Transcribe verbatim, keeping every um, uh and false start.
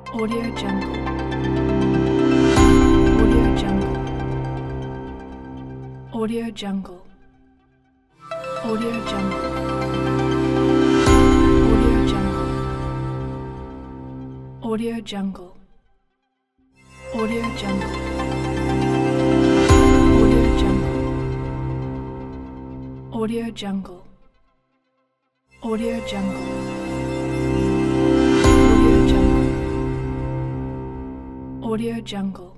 Audio Jungle. Audio Jungle. Audio Jungle. Audio Jungle. Audio Jungle. Audio Jungle. Audio Jungle. Audio Jungle. Audio Jungle. Audio Jungle. Audio Jungle.